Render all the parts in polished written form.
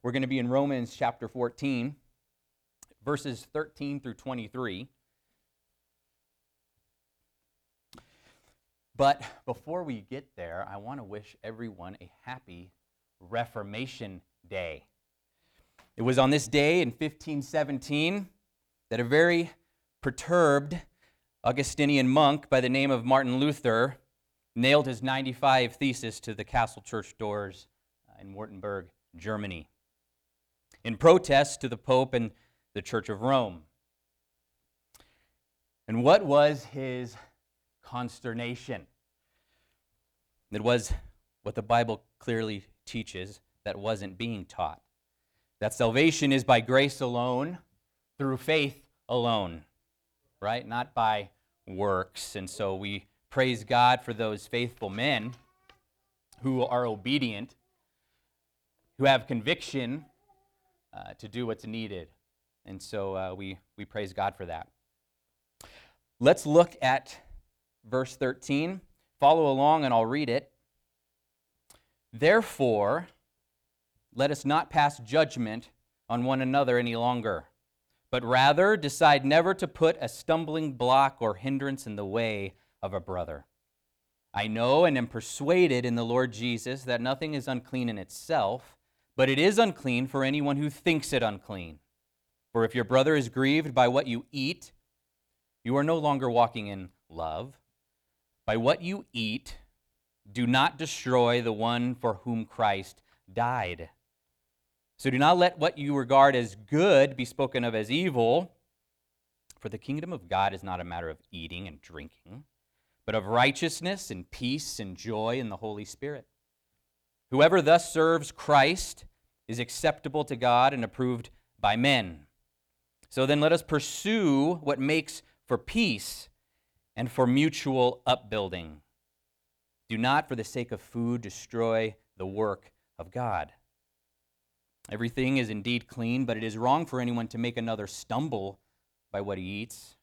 We're going to be in Romans chapter 14, verses 13 through 23. But before we get there, I want to wish everyone a happy Reformation Day. It was on this day in 1517 that a very perturbed Augustinian monk by the name of Martin Luther nailed his 95 thesis to the castle church doors in Württemberg, Germany, in protest to the Pope and the Church of Rome. And what was his consternation? It was what the Bible clearly teaches that wasn't being taught. That salvation is by grace alone, through faith alone, right? Not by works. And so we praise God for those faithful men who are obedient, who have conviction to do what's needed. And so we praise God for that. Let's look at verse 13. Follow along and I'll read it. Therefore, let us not pass judgment on one another any longer, but rather decide never to put a stumbling block or hindrance in the way of a brother. I know and am persuaded in the Lord Jesus that nothing is unclean in itself, but it is unclean for anyone who thinks it unclean. For if your brother is grieved by what you eat, you are no longer walking in love. By what you eat, do not destroy the one for whom Christ died. So do not let what you regard as good be spoken of as evil, for the kingdom of God is not a matter of eating and drinking, but of righteousness and peace and joy in the Holy Spirit. Whoever thus serves Christ is acceptable to God and approved by men. So then let us pursue what makes for peace and for mutual upbuilding. Do not, for the sake of food, destroy the work of God. Everything is indeed clean, but it is wrong for anyone to make another stumble by what he eats.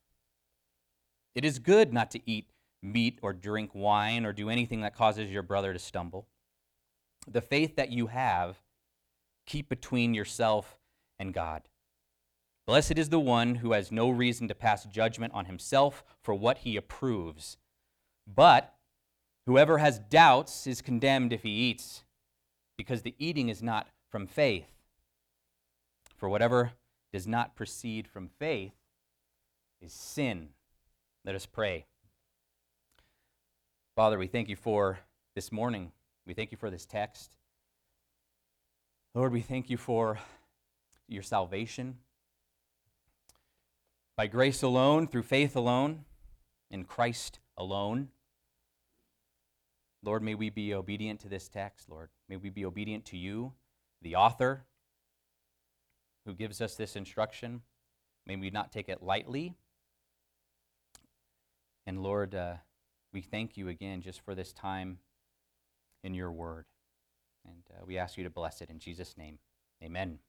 It is good not to eat meat or drink wine or do anything that causes your brother to stumble. The faith that you have, keep between yourself and God. Blessed is the one who has no reason to pass judgment on himself for what he approves. But whoever has doubts is condemned if he eats, because the eating is not from faith. For whatever does not proceed from faith is sin. Let us pray. Father, we thank you for this morning. We thank you for this text. Lord, we thank you for your salvation. By grace alone, through faith alone, in Christ alone. Lord, may we be obedient to this text, Lord. May we be obedient to you, the author, who gives us this instruction. May we not take it lightly. And Lord, we thank you again just for this time in your word. And we ask you to bless it in Jesus' name. Amen.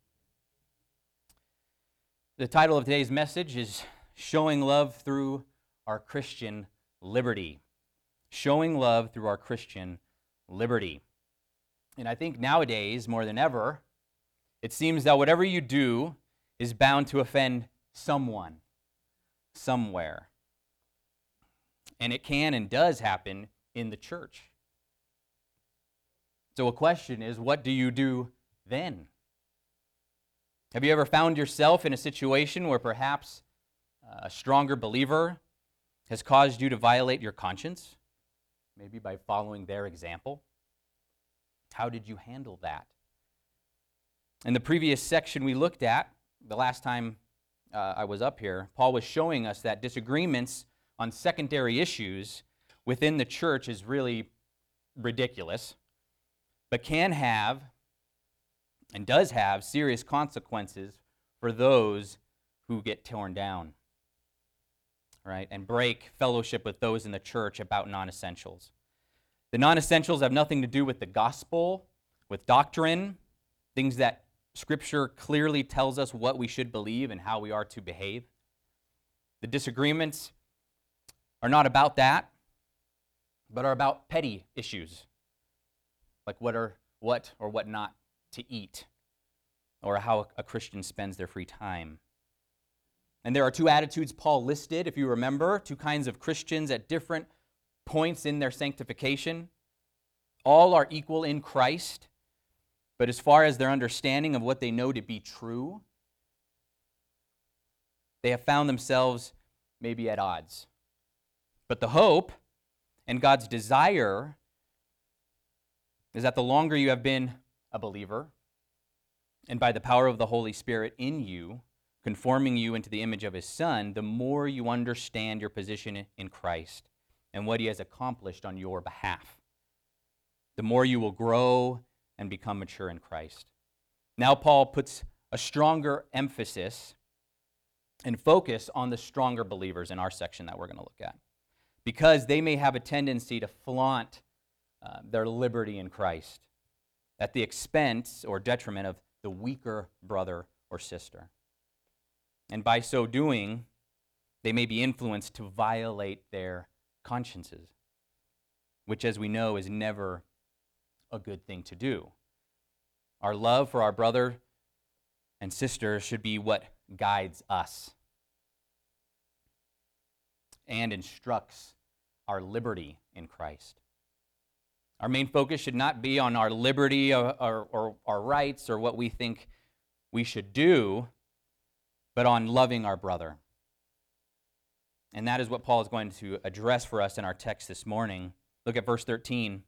The title of today's message is Showing Love Through Our Christian Liberty. Showing love through our Christian liberty. And I think nowadays, more than ever, it seems that whatever you do is bound to offend someone, somewhere. And it can and does happen in the church. So a question is, what do you do then? Have you ever found yourself in a situation where perhaps a stronger believer has caused you to violate your conscience? Maybe by following their example? How did you handle that? In the previous section we looked at, the last time I was up here, Paul was showing us that disagreements on secondary issues within the church is really ridiculous, but can have and does have serious consequences for those who get torn down, right, and break fellowship with those in the church about non-essentials. The non-essentials have nothing to do with the gospel, with doctrine, things that Scripture clearly tells us what we should believe and how we are to behave. The disagreements are not about that, but are about petty issues, like what or what not to eat, or how a Christian spends their free time. And there are two attitudes Paul listed, if you remember, two kinds of Christians at different points in their sanctification. All are equal in Christ, but as far as their understanding of what they know to be true, they have found themselves maybe at odds. But the hope and God's desire is that the longer you have been a believer, and by the power of the Holy Spirit in you, conforming you into the image of His Son, the more you understand your position in Christ and what He has accomplished on your behalf, the more you will grow and become mature in Christ. Now Paul puts a stronger emphasis and focus on the stronger believers in our section that we're going to look at, because they may have a tendency to flaunt their liberty in Christ at the expense or detriment of the weaker brother or sister. And by so doing, they may be influenced to violate their consciences, which, as we know, is never a good thing to do. Our love for our brother and sister should be what guides us and instructs our liberty in Christ. Our main focus should not be on our liberty or our rights or what we think we should do, but on loving our brother. And that is what Paul is going to address for us in our text this morning. Look at verse 13.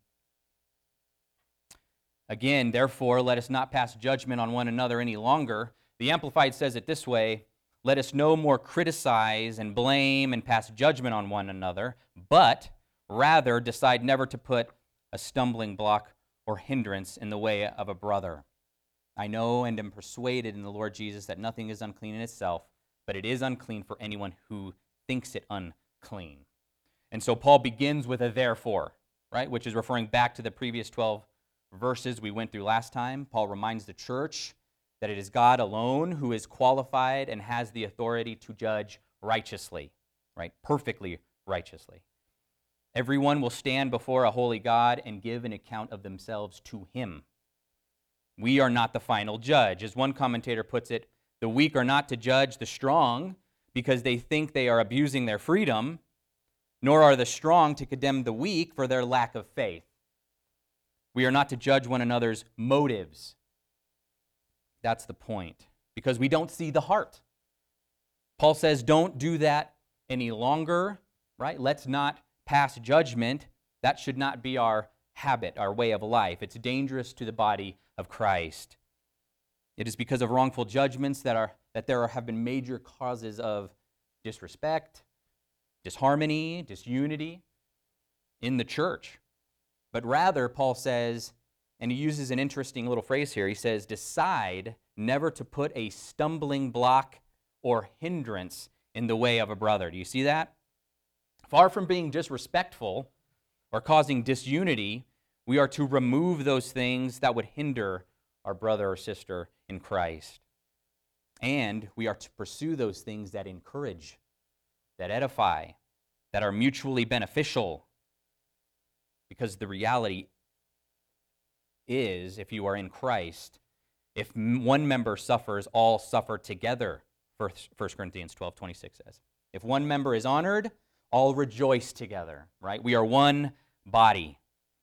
Again, therefore, let us not pass judgment on one another any longer. The Amplified says it this way: let us no more criticize and blame and pass judgment on one another, but rather decide never to put a stumbling block or hindrance in the way of a brother. I know and am persuaded in the Lord Jesus that nothing is unclean in itself, but it is unclean for anyone who thinks it unclean. And so Paul begins with a therefore, right, which is referring back to the previous 12 verses we went through last time. Paul reminds the church that it is God alone who is qualified and has the authority to judge righteously, right, perfectly righteously. Everyone will stand before a holy God and give an account of themselves to Him. We are not the final judge. As one commentator puts it, the weak are not to judge the strong because they think they are abusing their freedom, nor are the strong to condemn the weak for their lack of faith. We are not to judge one another's motives. That's the point, because we don't see the heart. Paul says, don't do that any longer, right? Let's not pass judgment. That should not be our habit, our way of life. It's dangerous to the body of Christ. It is because of wrongful judgments that there have been major causes of disrespect, disharmony, disunity in the church. But rather, Paul says, and he uses an interesting little phrase here, he says, decide never to put a stumbling block or hindrance in the way of a brother. Do you see that? Far from being disrespectful or causing disunity, we are to remove those things that would hinder our brother or sister in Christ. And we are to pursue those things that encourage, that edify, that are mutually beneficial. Because the reality is, if you are in Christ, if one member suffers, all suffer together, 1 Corinthians 12:26 says. If one member is honored, all rejoice together, right? We are one body.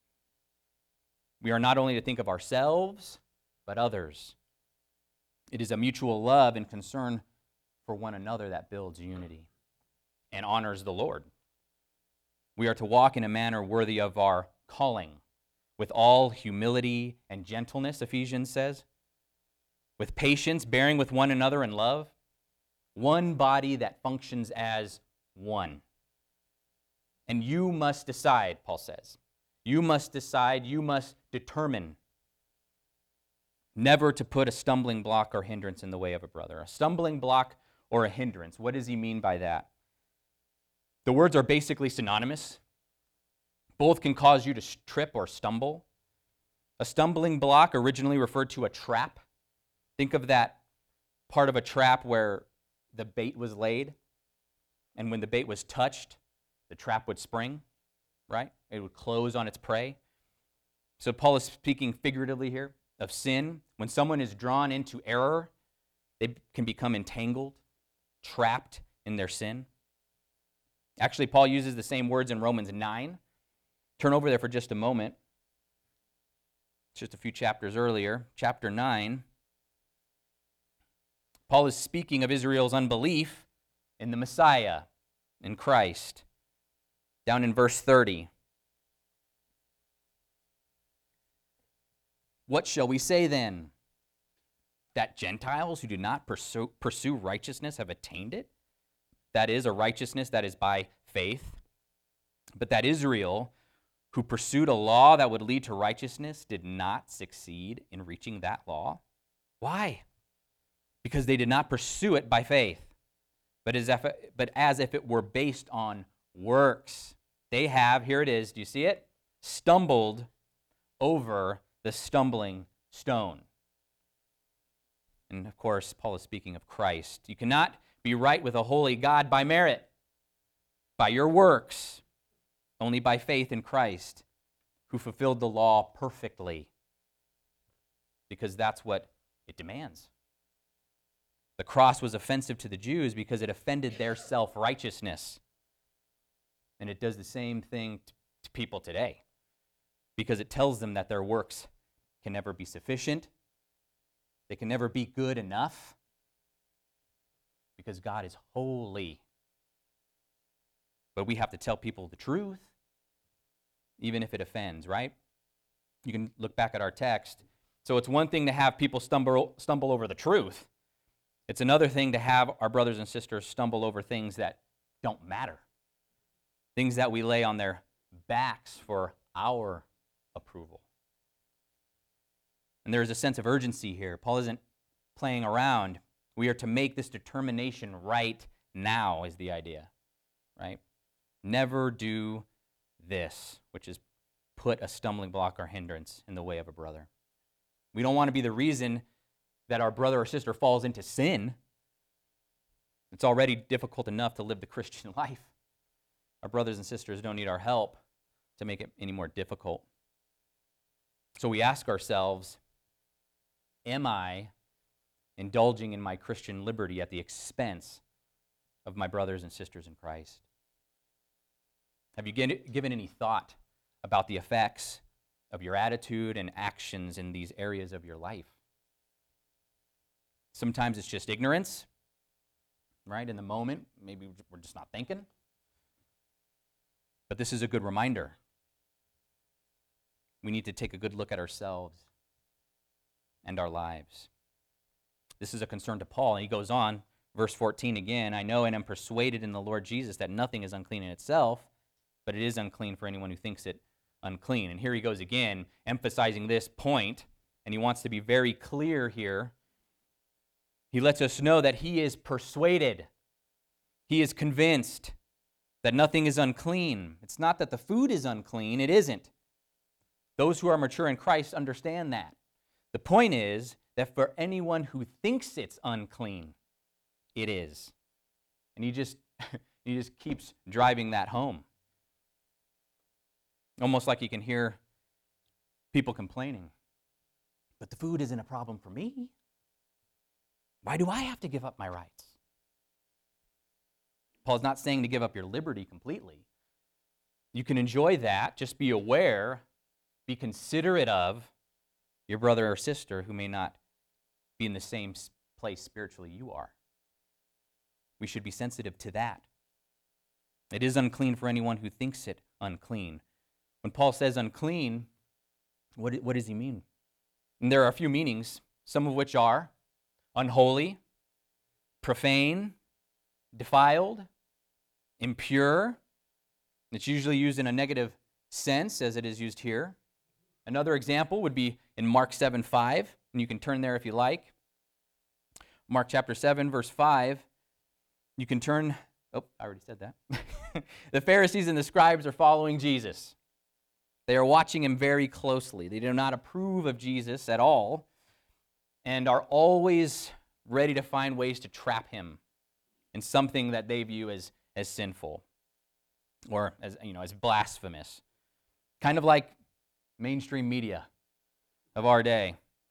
We are not only to think of ourselves, but others. It is a mutual love and concern for one another that builds unity and honors the Lord. We are to walk in a manner worthy of our calling, with all humility and gentleness, Ephesians says, with patience, bearing with one another in love, one body that functions as one. And you must decide, Paul says. You must decide, you must determine never to put a stumbling block or hindrance in the way of a brother. A stumbling block or a hindrance. What does he mean by that? The words are basically synonymous. Both can cause you to trip or stumble. A stumbling block originally referred to a trap. Think of that part of a trap where the bait was laid, and when the bait was touched, the trap would spring, right? It would close on its prey. So Paul is speaking figuratively here. of sin, when someone is drawn into error, they can become entangled, trapped in their sin. Actually, Paul uses the same words in Romans 9. Turn over there for just a moment. It's just a few chapters earlier, chapter 9. Paul is speaking of Israel's unbelief in the Messiah, in Christ. Down in verse 30. What shall we say then? That Gentiles who do not pursue righteousness have attained it? That is, a righteousness that is by faith. But that Israel, who pursued a law that would lead to righteousness, did not succeed in reaching that law. Why? Because they did not pursue it by faith, but as if it were based on works. They have, here it is, do you see it? Stumbled over the stumbling stone. And of course, Paul is speaking of Christ. You cannot be right with a holy God by merit, by your works, only by faith in Christ, who fulfilled the law perfectly, because that's what it demands. The cross was offensive to the Jews because it offended their self-righteousness. And it does the same thing to people today, because it tells them that their works can never be sufficient. They can never be good enough, because God is holy. But we have to tell people the truth, even if it offends, right? You can look back at our text. So it's one thing to have people stumble over the truth. It's another thing to have our brothers and sisters stumble over things that don't matter, things that we lay on their backs for our approval. And there's a sense of urgency here. Paul isn't playing around. We are to make this determination right now, is the idea, right? Never do this, which is put a stumbling block or hindrance in the way of a brother. We don't want to be the reason that our brother or sister falls into sin. It's already difficult enough to live the Christian life. Our brothers and sisters don't need our help to make it any more difficult. So we ask ourselves, am I indulging in my Christian liberty at the expense of my brothers and sisters in Christ? Have you given any thought about the effects of your attitude and actions in these areas of your life? Sometimes it's just ignorance, right? In the moment, maybe we're just not thinking. But this is a good reminder. We need to take a good look at ourselves and our lives. This is a concern to Paul, and he goes on, verse 14 again, I know and am persuaded in the Lord Jesus that nothing is unclean in itself, but it is unclean for anyone who thinks it unclean. And here he goes again, emphasizing this point, and he wants to be very clear here. He lets us know that he is persuaded. He is convinced that nothing is unclean. It's not that the food is unclean, it isn't. Those who are mature in Christ understand that. The point is that for anyone who thinks it's unclean, it is. And he just keeps driving that home. Almost like you can hear people complaining. But the food isn't a problem for me. Why do I have to give up my rights? Paul's not saying to give up your liberty completely. You can enjoy that. Just be aware, be considerate of your brother or sister who may not be in the same place spiritually you are. We should be sensitive to that. It is unclean for anyone who thinks it unclean. When Paul says unclean, what does he mean? And there are a few meanings, some of which are unholy, profane, defiled, impure. It's usually used in a negative sense as it is used here. Another example would be in Mark 7:5, and you can turn there if you like. Mark chapter 7, verse 5. You can turn, I already said that. The Pharisees and the scribes are following Jesus. They are watching him very closely. They do not approve of Jesus at all and are always ready to find ways to trap him in something that they view as sinful or as blasphemous. Kind of like mainstream media of our day.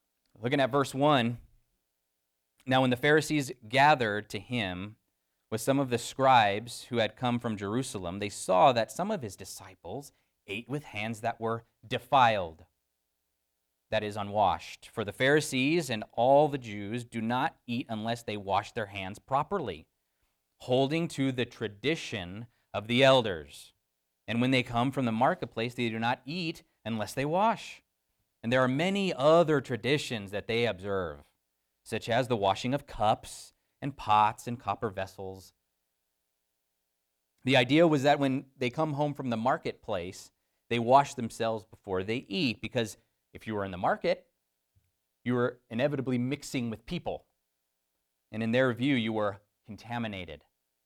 Looking at verse 1, now when the Pharisees gathered to him with some of the scribes who had come from Jerusalem, they saw that some of his disciples ate with hands that were defiled, that is, unwashed. For the Pharisees and all the Jews do not eat unless they wash their hands properly, holding to the tradition of the elders. And when they come from the marketplace, they do not eat unless they wash. And there are many other traditions that they observe, such as the washing of cups and pots and copper vessels. The idea was that when they come home from the marketplace, they wash themselves before they eat, because if you were in the market, you were inevitably mixing with people. And in their view, you were contaminated.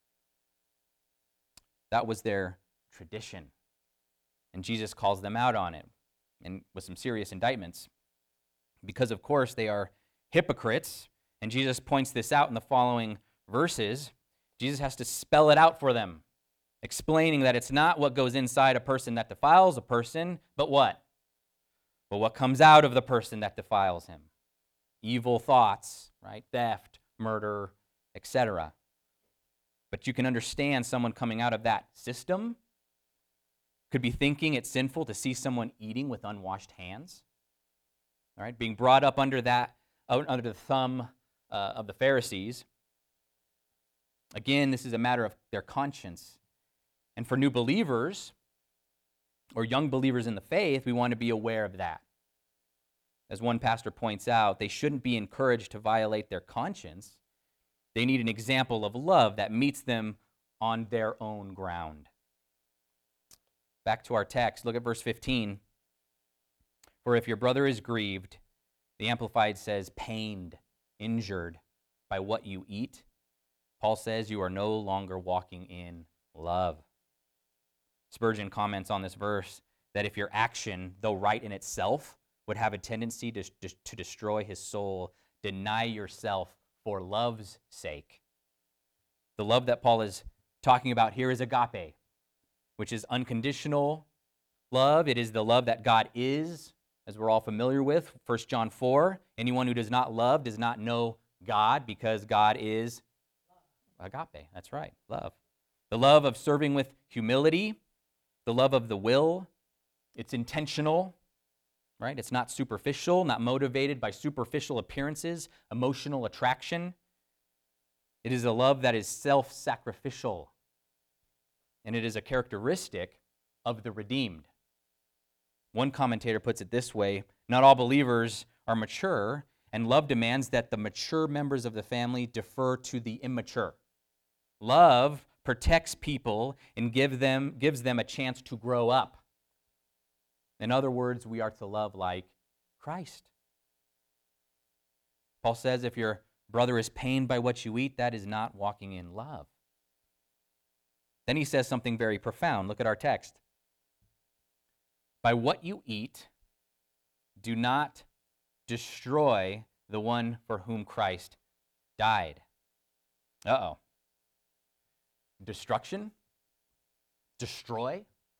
That was their tradition. And Jesus calls them out on it, and with some serious indictments. Because, of course, they are hypocrites, and Jesus points this out in the following verses. Jesus has to spell it out for them, explaining that it's not what goes inside a person that defiles a person, but what? But what comes out of the person that defiles him. Evil thoughts, right? Theft, murder, etc. But you can understand someone coming out of that system could be thinking it's sinful to see someone eating with unwashed hands. All right, being brought up under the thumb of the Pharisees. Again, this is a matter of their conscience. And for new believers or young believers in the faith, we want to be aware of that. As one pastor points out, they shouldn't be encouraged to violate their conscience. They need an example of love that meets them on their own ground. Back to our text, look at verse 15. For if your brother is grieved, the Amplified says pained, injured by what you eat, Paul says you are no longer walking in love. Spurgeon comments on this verse that if your action, though right in itself, would have a tendency to destroy his soul, deny yourself for love's sake. The love that Paul is talking about here is agape, which is unconditional love. It is the love that God is, as we're all familiar with. 1 John 4, anyone who does not love does not know God, because God is agape. That's right, love. The love of serving with humility, the love of the will. It's intentional, right? It's not superficial, not motivated by superficial appearances, emotional attraction. It is a love that is self-sacrificial. And it is a characteristic of the redeemed. One commentator puts it this way: not all believers are mature, and love demands that the mature members of the family defer to the immature. Love protects people and gives them a chance to grow up. In other words, we are to love like Christ. Paul says if your brother is pained by what you eat, that is not walking in love. Then he says something very profound. Look at our text. By what you eat, do not destroy the one for whom Christ died. Uh-oh. Destruction? Destroy?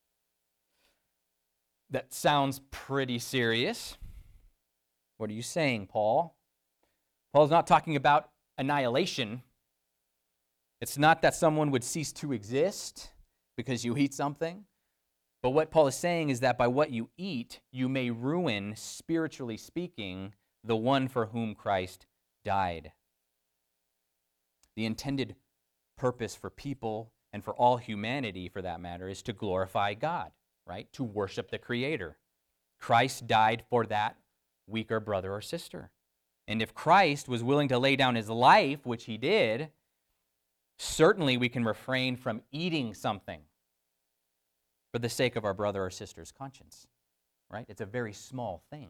That sounds pretty serious. What are you saying, Paul? Paul's not talking about annihilation. It's not that someone would cease to exist because you eat something. But what Paul is saying is that by what you eat, you may ruin, spiritually speaking, the one for whom Christ died. The intended purpose for people and for all humanity, for that matter, is to glorify God, right? To worship the Creator. Christ died for that weaker brother or sister. And if Christ was willing to lay down his life, which he did, certainly we can refrain from eating something for the sake of our brother or sister's conscience, right? It's a very small thing.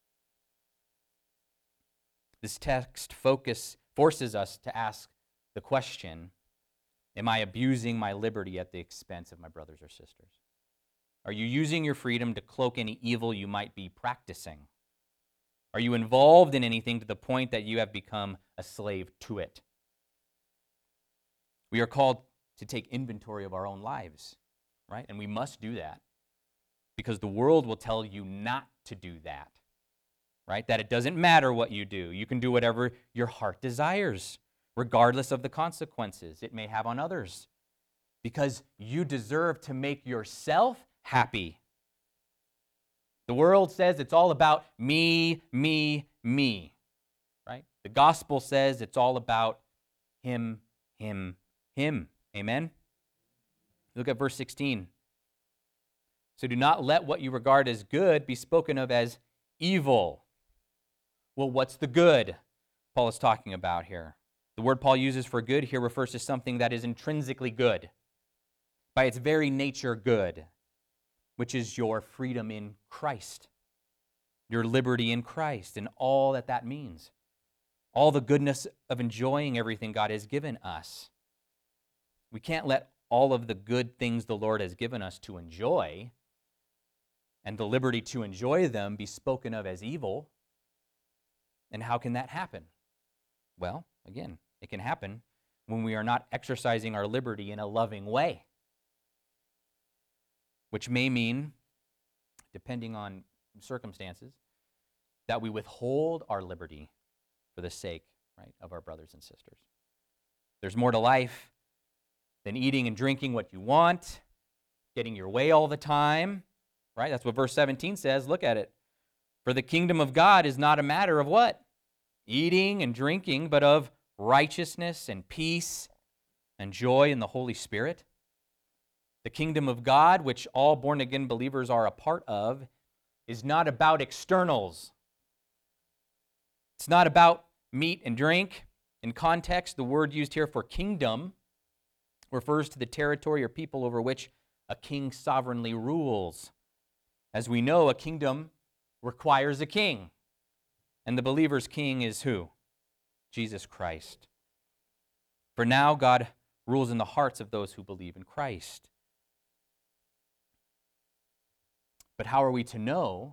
This text forces us to ask the question, am I abusing my liberty at the expense of my brothers or sisters? Are you using your freedom to cloak any evil you might be practicing? Are you involved in anything to the point that you have become a slave to it? We are called to take inventory of our own lives, right? And we must do that because the world will tell you not to do that, right? That it doesn't matter what you do. You can do whatever your heart desires, regardless of the consequences it may have on others, because you deserve to make yourself happy. The world says it's all about me, me, me, right? The gospel says it's all about him, him, him. Amen? Look at verse 16. So do not let what you regard as good be spoken of as evil. Well, what's the good Paul is talking about here? The word Paul uses for good here refers to something that is intrinsically good, by its very nature good, which is your freedom in Christ, your liberty in Christ, and all that that means. All the goodness of enjoying everything God has given us. We can't let all of the good things the Lord has given us to enjoy and the liberty to enjoy them be spoken of as evil. And how can that happen? Well, again, it can happen when we are not exercising our liberty in a loving way, which may mean, depending on circumstances, that we withhold our liberty for the sake, right, of our brothers and sisters. There's more to life than eating and drinking what you want, getting your way all the time, right? That's what verse 17 says. Look at it. For the kingdom of God is not a matter of what? Eating and drinking, but of righteousness and peace and joy in the Holy Spirit. The kingdom of God, which all born-again believers are a part of, is not about externals. It's not about meat and drink. In context, the word used here for kingdom refers to the territory or people over which a king sovereignly rules. As we know, a kingdom requires a king. And the believer's king is who? Jesus Christ. For now, God rules in the hearts of those who believe in Christ. But how are we to know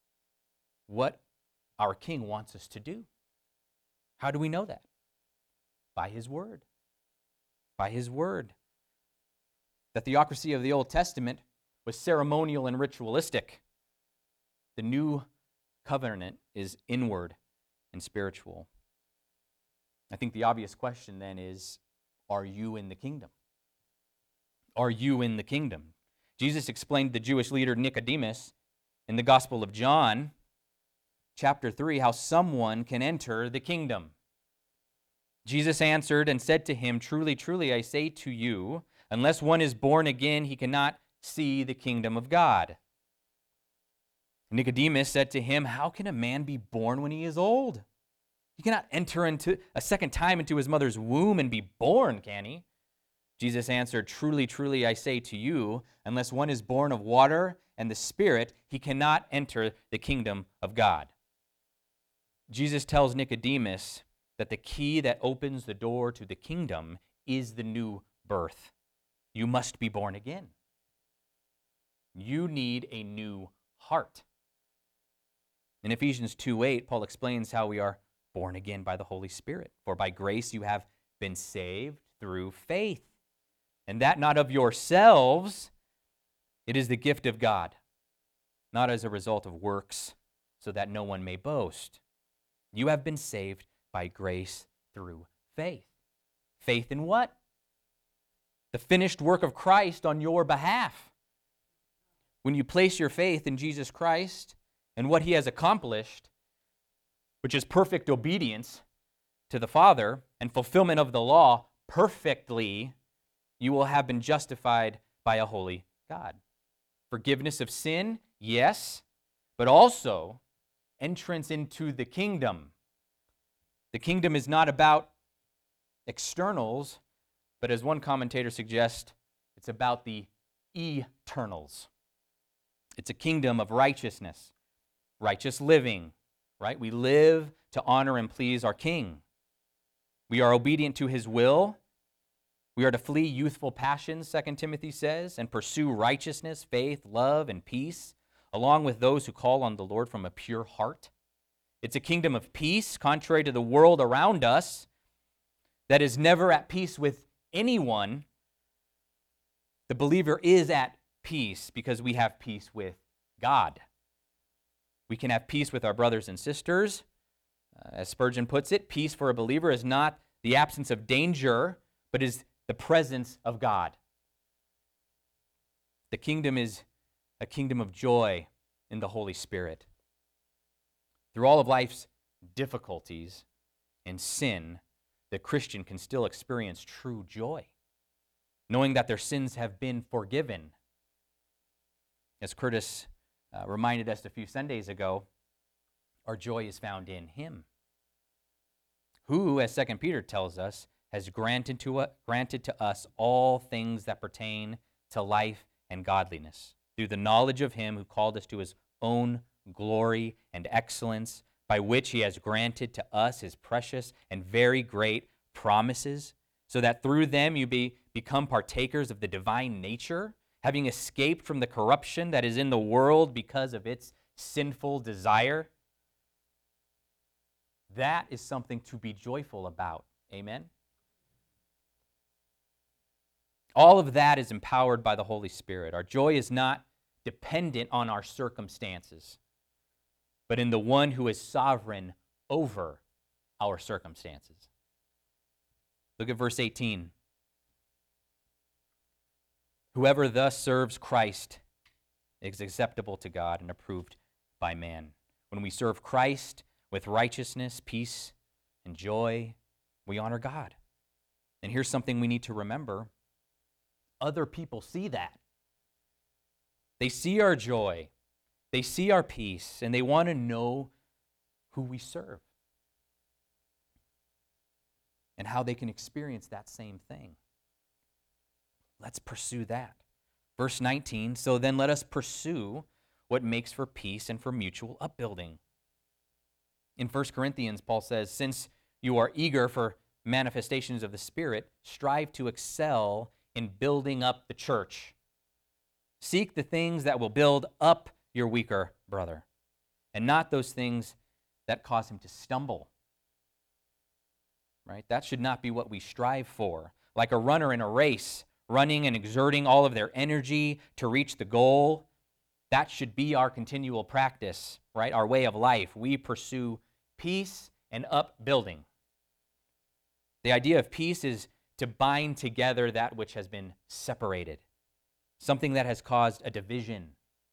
what our king wants us to do? How do we know that? By his word. By his word. The theocracy of the Old Testament was ceremonial and ritualistic. The new covenant is inward and spiritual. I think the obvious question then is, are you in the kingdom? Are you in the kingdom? Jesus explained to the Jewish leader Nicodemus in the Gospel of John, chapter 3, how someone can enter the kingdom. Jesus answered and said to him, "Truly, truly, I say to you, unless one is born again, he cannot see the kingdom of God." Nicodemus said to him, "How can a man be born when he is old? He cannot enter into a second time into his mother's womb and be born, can he?" Jesus answered, "Truly, truly, I say to you, unless one is born of water and the Spirit, he cannot enter the kingdom of God." Jesus tells Nicodemus that the key that opens the door to the kingdom is the new birth. You must be born again. You need a new heart. In Ephesians 2:8, Paul explains how we are born again by the Holy Spirit. For by grace you have been saved through faith. And that not of yourselves, it is the gift of God, not as a result of works, so that no one may boast. You have been saved by grace through faith. Faith in what? The finished work of Christ on your behalf. When you place your faith in Jesus Christ and what he has accomplished, which is perfect obedience to the Father and fulfillment of the law perfectly, you will have been justified by a holy God. Forgiveness of sin, yes, but also entrance into the kingdom. The kingdom is not about externals, but as one commentator suggests, it's about the eternals. It's a kingdom of righteousness, righteous living, right? We live to honor and please our King. We are obedient to his will. We are to flee youthful passions, 2 Timothy says, and pursue righteousness, faith, love, and peace, along with those who call on the Lord from a pure heart. It's a kingdom of peace, contrary to the world around us, that is never at peace with anyone. The believer is at peace because we have peace with God. We can have peace with our brothers and sisters. As Spurgeon puts it, peace for a believer is not the absence of danger, but is the presence of God. The kingdom is a kingdom of joy in the Holy Spirit. Through all of life's difficulties and sin, the Christian can still experience true joy, knowing that their sins have been forgiven. As Curtis reminded us a few Sundays ago, our joy is found in Him, who, as 2 Peter tells us, has granted to us all things that pertain to life and godliness, through the knowledge of Him who called us to His own glory and excellence, by which He has granted to us His precious and very great promises, so that through them you become partakers of the divine nature, having escaped from the corruption that is in the world because of its sinful desire. That is something to be joyful about. Amen? All of that is empowered by the Holy Spirit. Our joy is not dependent on our circumstances, but in the one who is sovereign over our circumstances. Look at verse 18. Whoever thus serves Christ is acceptable to God and approved by man. When we serve Christ with righteousness, peace, and joy, we honor God. And here's something we need to remember. Other people see that. They see our joy. They see our peace, and they want to know who we serve and how they can experience that same thing. Let's pursue that. Verse 19, so then let us pursue what makes for peace and for mutual upbuilding. In 1 Corinthians, Paul says, since you are eager for manifestations of the Spirit, strive to excel in building up the church. Seek the things that will build up your weaker brother, and not those things that cause him to stumble. Right? That should not be what we strive for. Like a runner in a race, running and exerting all of their energy to reach the goal, that should be our continual practice, right? Our way of life. We pursue peace and upbuilding. The idea of peace is to bind together that which has been separated, something that has caused a division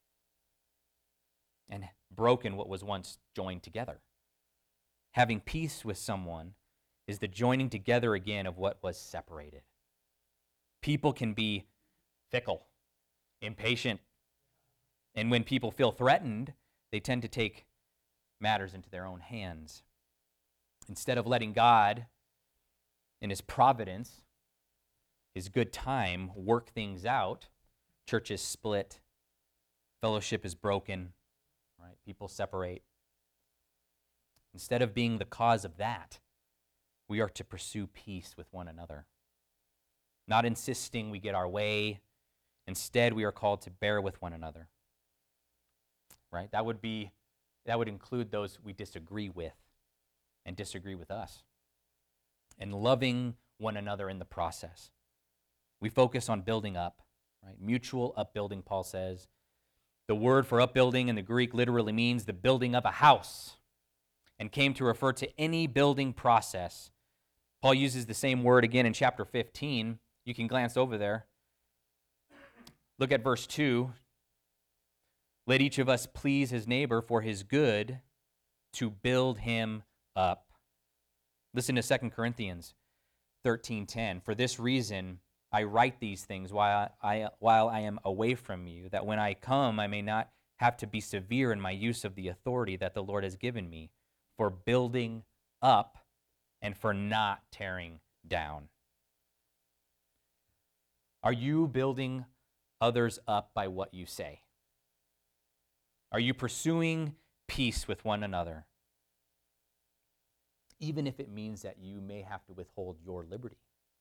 and broken what was once joined together. Having peace with someone is the joining together again of what was separated. People can be fickle, impatient, and when people feel threatened, they tend to take matters into their own hands. Instead of letting God, in His providence, His good time, work things out, churches split, fellowship is broken, right? People separate. Instead of being the cause of that, we are to pursue peace with one another. Not insisting we get our way. Instead, we are called to bear with one another. Right? That would include those we disagree with and disagree with us. And loving one another in the process. We focus on building up, right? Mutual upbuilding, Paul says. The word for upbuilding in the Greek literally means the building of a house and came to refer to any building process. Paul uses the same word again in chapter 15. You can glance over there. Look at verse 2. Let each of us please his neighbor for his good, to build him up. Listen to 2 Corinthians 13:10. For this reason I write these things while I am away from you, that when I come I may not have to be severe in my use of the authority that the Lord has given me, for building up and for not tearing down. Are you building others up by what you say? Are you pursuing peace with one another, even if it means that you may have to withhold your liberty?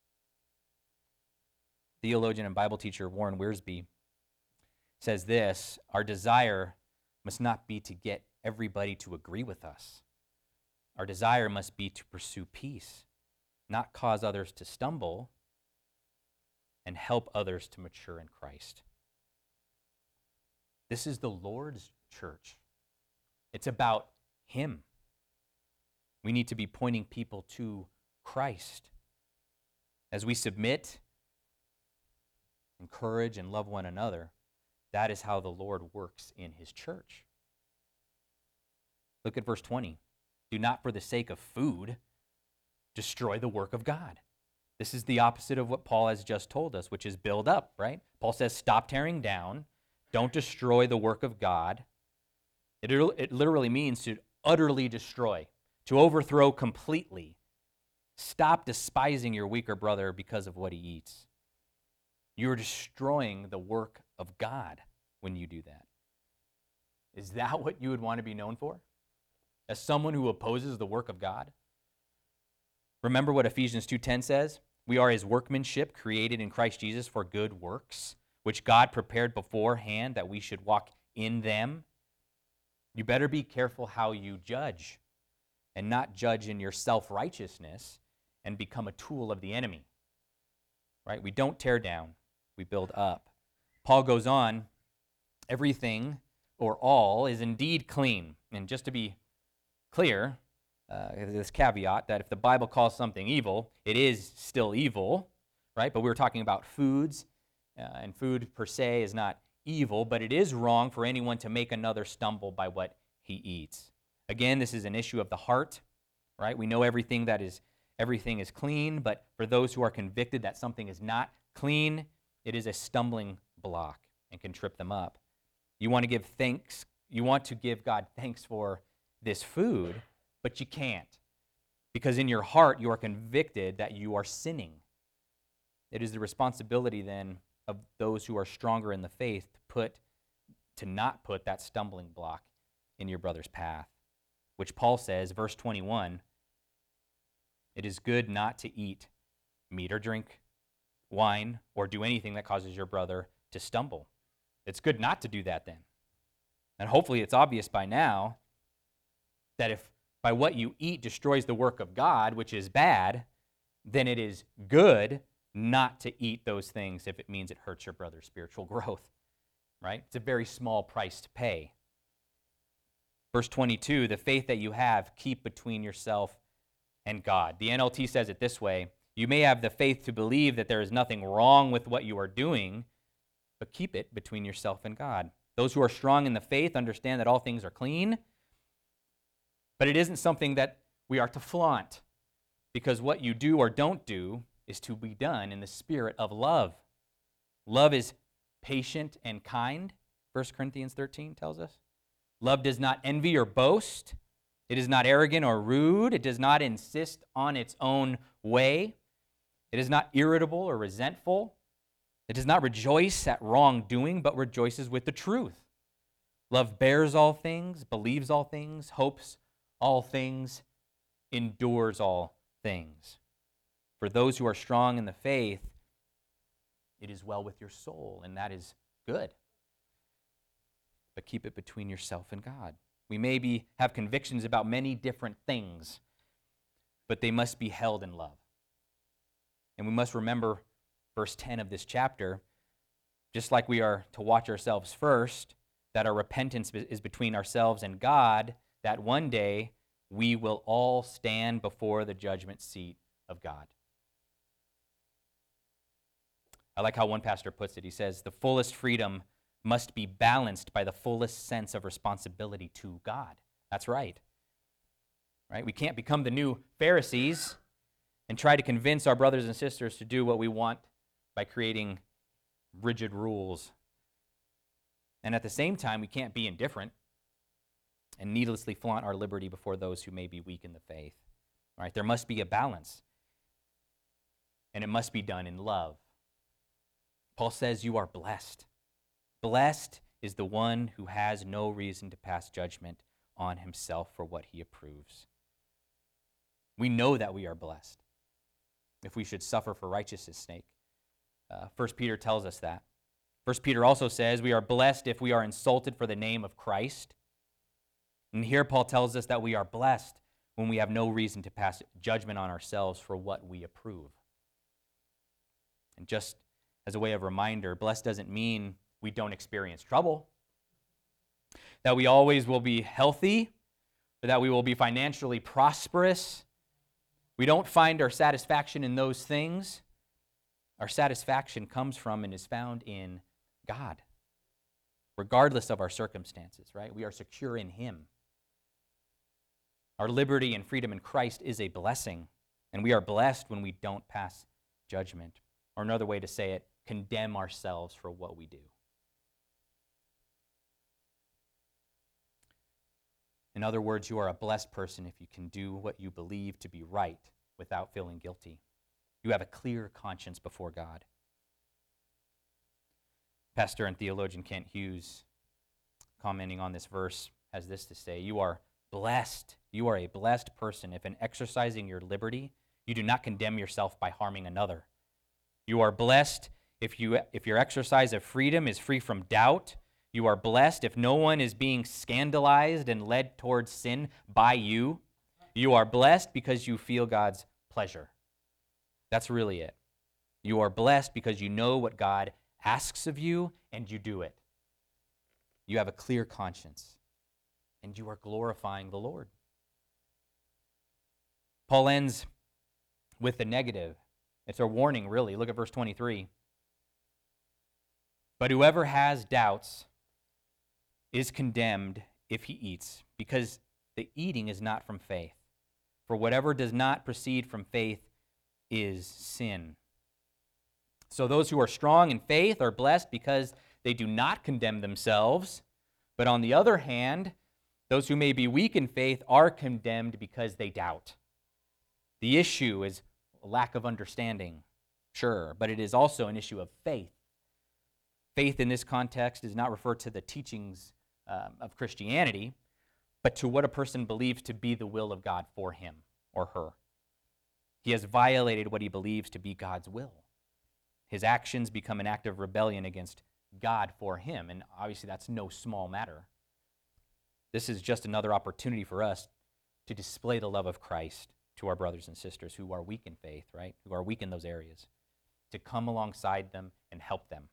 Theologian and Bible teacher Warren Wiersbe says this: our desire must not be to get everybody to agree with us. Our desire must be to pursue peace, not cause others to stumble, and help others to mature in Christ. This is the Lord's church. It's about him. We need to be pointing people to Christ. As we submit, encourage, and love one another, that is how the Lord works in his church. Look at verse 20. Do not for the sake of food destroy the work of God. This is the opposite of what Paul has just told us, which is build up, right? Paul says stop tearing down. Don't destroy the work of God. It literally means to utterly destroy, to overthrow completely. Stop despising your weaker brother because of what he eats. You're destroying the work of God when you do that. Is that what you would want to be known for? As someone who opposes the work of God? Remember what Ephesians 2:10 says? We are his workmanship, created in Christ Jesus for good works, which God prepared beforehand that we should walk in them. You better be careful how you judge, and not judge in your self-righteousness and become a tool of the enemy. Right? We don't tear down, we build up. Paul goes on, everything or all is indeed clean. And just to be clear, this caveat that if the Bible calls something evil, it is still evil, right? But we were talking about foods, and food per se is not evil, but it is wrong for anyone to make another stumble by what he eats. Again, this is an issue of the heart, right? We know everything is clean, but for those who are convicted that something is not clean, it is a stumbling block and can trip them up. You want to give thanks, you want to give God thanks for this food, but you can't, because in your heart you are convicted that you are sinning. It is the responsibility then of those who are stronger in the faith to not put that stumbling block in your brother's path, which Paul says, verse 21, it is good not to eat meat or drink wine or do anything that causes your brother to stumble. It's good not to do that then. And hopefully it's obvious by now that if by what you eat destroys the work of God, which is bad, then it is good not to eat those things if it means it hurts your brother's spiritual growth, right? It's a very small price to pay. Verse 22, the faith that you have, keep between yourself and God. The NLT says it this way, you may have the faith to believe that there is nothing wrong with what you are doing, but keep it between yourself and God. Those who are strong in the faith understand that all things are clean, but it isn't something that we are to flaunt, because what you do or don't do is to be done in the spirit of love. Love is patient and kind, 1 Corinthians 13 tells us. Love does not envy or boast. It is not arrogant or rude. It does not insist on its own way. It is not irritable or resentful. It does not rejoice at wrongdoing, but rejoices with the truth. Love bears all things, believes all things, hopes all things, endures all things. For those who are strong in the faith, it is well with your soul, and that is good. But keep it between yourself and God. We may have convictions about many different things, but they must be held in love. And we must remember verse 10 of this chapter, just like we are to watch ourselves first, that our repentance is between ourselves and God, that one day we will all stand before the judgment seat of God. I like how one pastor puts it. He says, the fullest freedom must be balanced by the fullest sense of responsibility to God. That's right. Right? We can't become the new Pharisees and try to convince our brothers and sisters to do what we want by creating rigid rules. And at the same time, we can't be indifferent and needlessly flaunt our liberty before those who may be weak in the faith. All right? There must be a balance, and it must be done in love. Paul says you are blessed. Blessed is the one who has no reason to pass judgment on himself for what he approves. We know that we are blessed if we should suffer for righteousness' sake. 1 Peter tells us that. 1 Peter also says we are blessed if we are insulted for the name of Christ. And here Paul tells us that we are blessed when we have no reason to pass judgment on ourselves for what we approve. And just as a way of reminder, blessed doesn't mean we don't experience trouble. that we always will be healthy, or that we will be financially prosperous. We don't find our satisfaction in those things. Our satisfaction comes from and is found in God, regardless of our circumstances, right? We are secure in Him. Our liberty and freedom in Christ is a blessing, and we are blessed when we don't pass judgment. Or another way to say it, condemn ourselves for what we do. In other words, you are a blessed person if you can do what you believe to be right without feeling guilty. You have a clear conscience before God. Pastor and theologian Kent Hughes, commenting on this verse, has this to say: you are blessed. You are a blessed person if in exercising your liberty, you do not condemn yourself by harming another. You are blessed if your exercise of freedom is free from doubt. You are blessed if no one is being scandalized and led towards sin by you. You are blessed because you feel God's pleasure. That's really it. You are blessed because you know what God asks of you and you do it. You have a clear conscience and you are glorifying the Lord. Paul ends with the negative. It's a warning, really. Look at verse 23. But whoever has doubts is condemned if he eats, because the eating is not from faith. For whatever does not proceed from faith is sin. So those who are strong in faith are blessed because they do not condemn themselves. But on the other hand, those who may be weak in faith are condemned because they doubt. The issue is a lack of understanding, sure, but it is also an issue of faith. Faith in this context does not refer to the teachings of Christianity, but to what a person believes to be the will of God for him or her. He has violated what he believes to be God's will. His actions become an act of rebellion against God for him, and obviously that's no small matter. This is just another opportunity for us to display the love of Christ to our brothers and sisters who are weak in faith, right? Who are weak in those areas, to come alongside them and help them.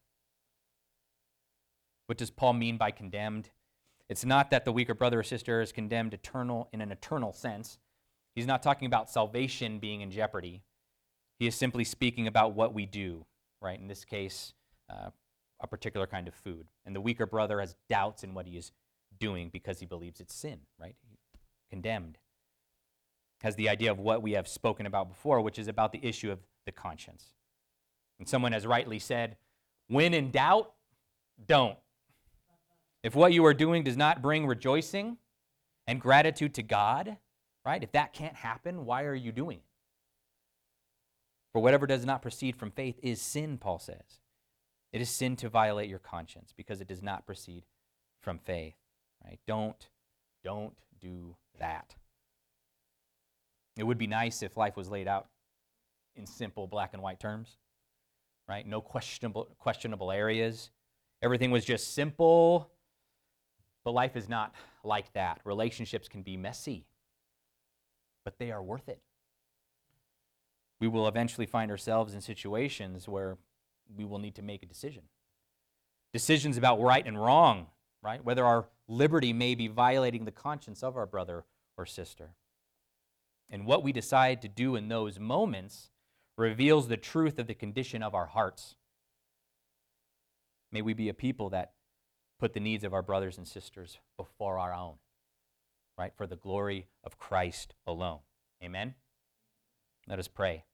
What does Paul mean by condemned? It's not that the weaker brother or sister is condemned in an eternal sense. He's not talking about salvation being in jeopardy. He is simply speaking about what we do, right? In this case, a particular kind of food. And the weaker brother has doubts in what he is doing because he believes it's sin, right? Condemned. Has the idea of what we have spoken about before, which is about the issue of the conscience. And someone has rightly said, when in doubt, don't. If what you are doing does not bring rejoicing and gratitude to God, right? If that can't happen, why are you doing it? For whatever does not proceed from faith is sin, Paul says. It is sin to violate your conscience because it does not proceed from faith, right? Don't do that. It would be nice if life was laid out in simple black and white terms, right? No questionable areas. Everything was just simple. But life is not like that. Relationships can be messy, but they are worth it. We will eventually find ourselves in situations where we will need to make a decision. Decisions about right and wrong, right? Whether our liberty may be violating the conscience of our brother or sister. And what we decide to do in those moments reveals the truth of the condition of our hearts. May we be a people that put the needs of our brothers and sisters before our own, right? For the glory of Christ alone. Amen? Let us pray.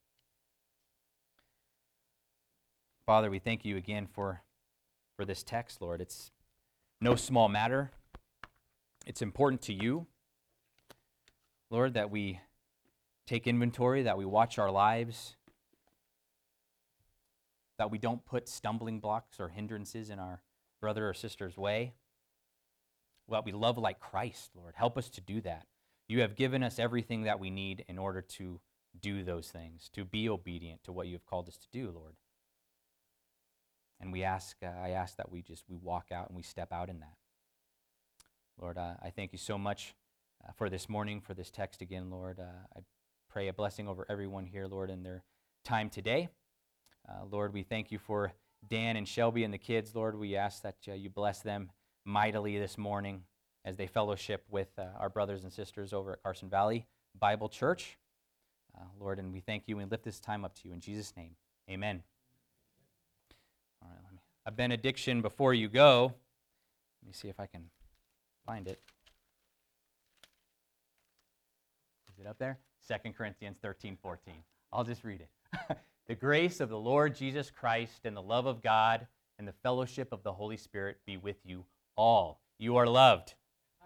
Father, we thank you again for this text, Lord. It's no small matter. It's important to you, Lord, that we take inventory, that we watch our lives, that we don't put stumbling blocks or hindrances in our brother or sister's way. Well, we love like Christ, Lord. Help us to do that. You have given us everything that we need in order to do those things, to be obedient to what you have called us to do, Lord. And I ask that we walk out and we step out in that. Lord, I thank you so much for this morning, for this text again, Lord. I pray a blessing over everyone here, Lord, in their time today. Lord, we thank you for Dan and Shelby and the kids, Lord. We ask that you bless them mightily this morning as they fellowship with our brothers and sisters over at Carson Valley Bible Church. Lord, and we thank you and lift this time up to you in Jesus' name. Amen. All right, a benediction before you go. Let me see if I can find it. Is it up there? 2 Corinthians 13:14. I'll just read it. The grace of the Lord Jesus Christ and the love of God and the fellowship of the Holy Spirit be with you all. You are loved.